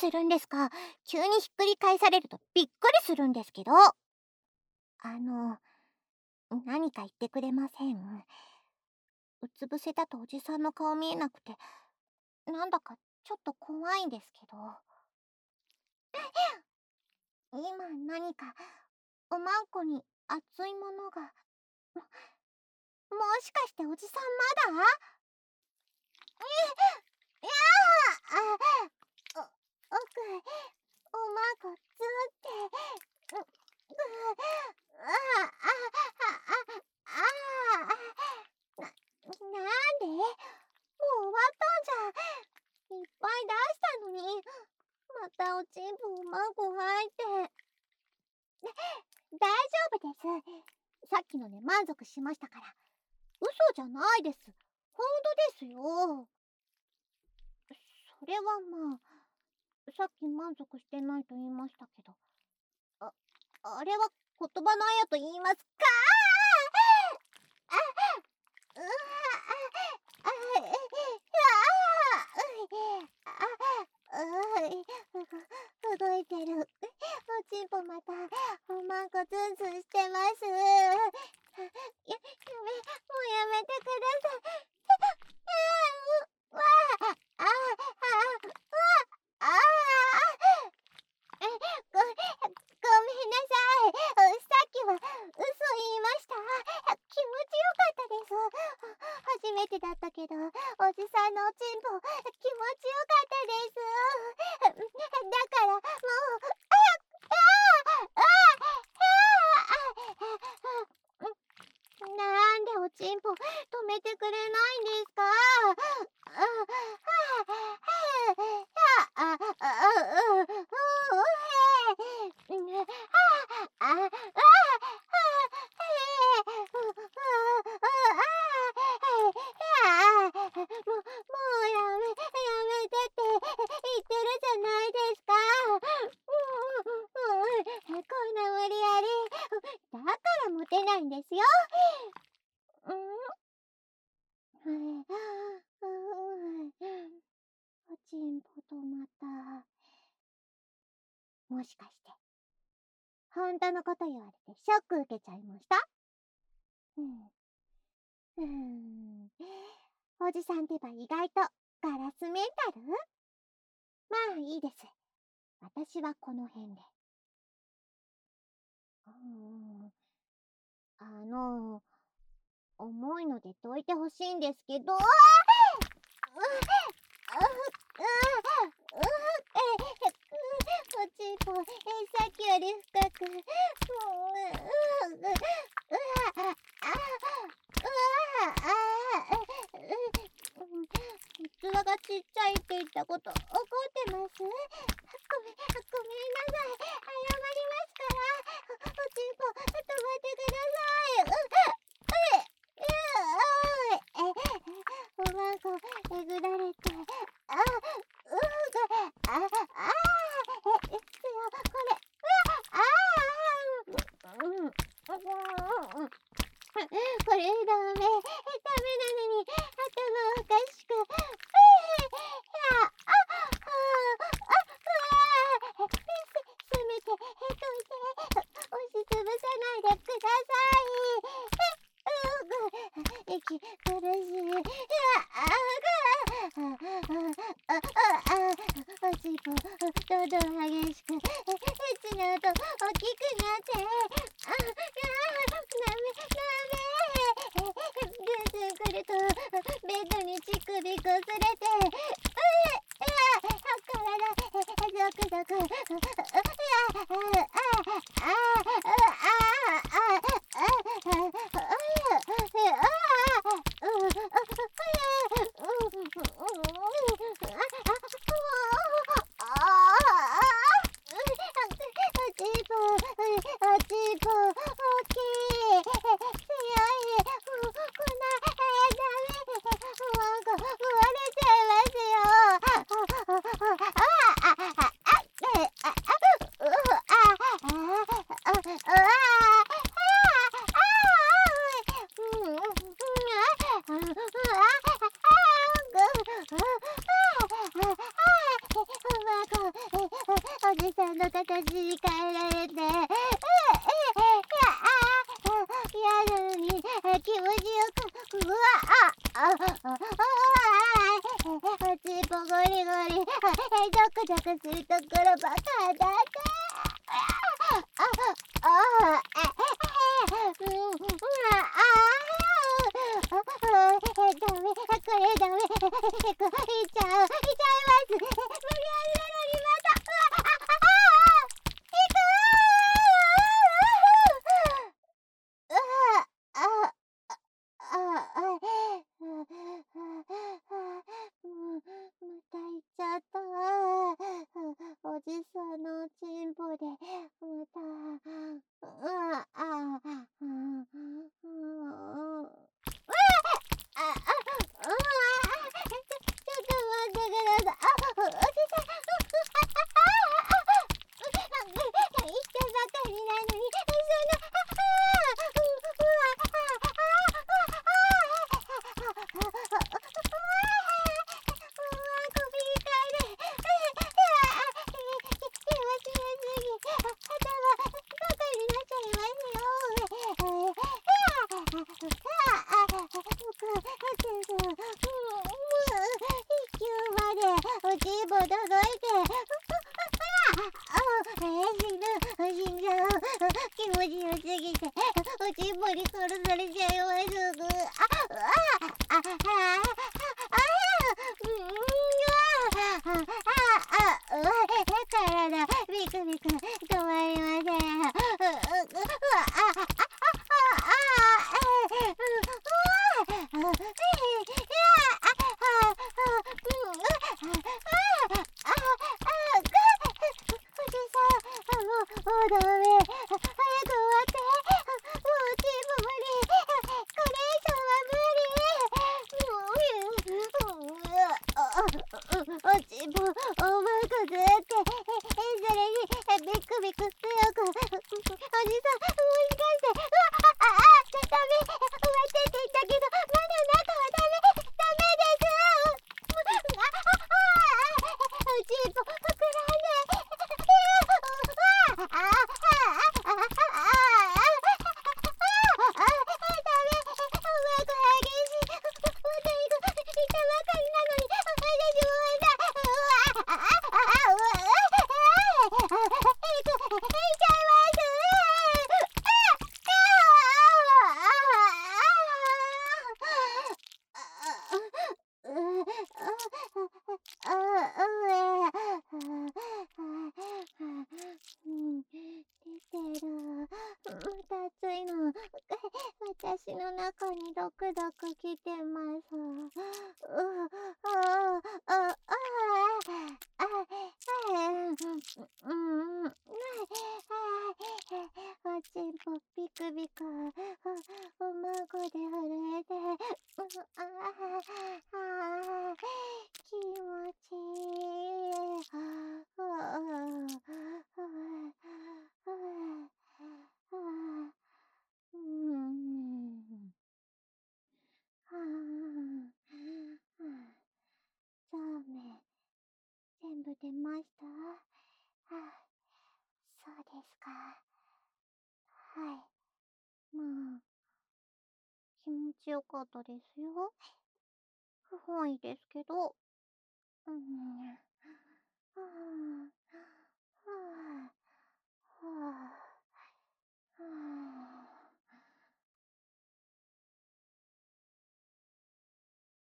するんですか？急にひっくり返されるとびっくりするんですけど。何か言ってくれません？うつ伏せだとおじさんの顔見えなくて、なんだかちょっと怖いんですけど。今何かおまんこに熱いものが。ももしかしておじさんまだ？いやーあ、おまんこつって。なんで？もう終わったんじゃん。いっぱい出したのに。またおちんぽおまんこ入って。大丈夫です。さっきので満足しましたから。嘘じゃないです。本当ですよ。それはまあ、さっき満足してないと言いましたけど。あれは言葉のあやと言いますか。動いてる。おちんぽまたおまんこツンツンしてます。もうやめてください。ごめんなさい。さっきは嘘言いました。気持ちよかったです。初めてだったけど、おじさんのおちんぽ気持ちよかったです。だからもう、なんでおちんぽ止めてくれないんですか？やめてって言ってるじゃないですか。こんな無理やり。だからモテないんですよ。おちんぽとまた。もしかして、本当のこと言われてショック受けちゃいました？おじさんってば意外とガラスメンタル？まあいいです。私はこの辺で。重いのでどいてほしいんですけど。おちんぽ、さっきより深く。器がちっちゃいって言ったこと怒ってます？ごめんなさい。謝りますから。おちんぽ、止まってください。おまんこ、えぐられて。これ。これダメなのに頭おかしく。せめてどいて。押しつぶさないでください。息苦しい。おちんぽどんどん激しく。血の音大きくなって。ぐんぐんくるとベッドに乳首こすれて。体ゾクゾク。おちんぽ大きい。強い。こんなダメ。もう壊れ気持ちよく、うわ、おちんぽゴリゴリ、ゾクゾクするところばかだね。ダメ、これダメ。いっちゃう、いっちゃいます。無理やりなのにまた。また行っちゃった。おじさんのおちんぽで、また、ちょっと待ってください。おじさん、言ったばかりなのに、おちんぽ届いて、死んじゃう。気持ちよすぎて、おちんぽに殺されちゃいます。体、ビクビク、止まりません。もうダメ。早く終わって。もうチーム無理。これ以上は無理。おちんぽ、おまくずって。それに、ビクビク強く。おじさん、もしかして。ダメ。終わってって言ったけど、まだ中はダメ。ダメです。おちんぽ、膨らんで。出てる。また暑いの。私の中にドクドク来てます。おちんぽピクピク。おまごで震えて。気持ちいい。そうめん、全部出ました？そうですか。はい。まあ、気持ちよかったですよ。不本意ですけど。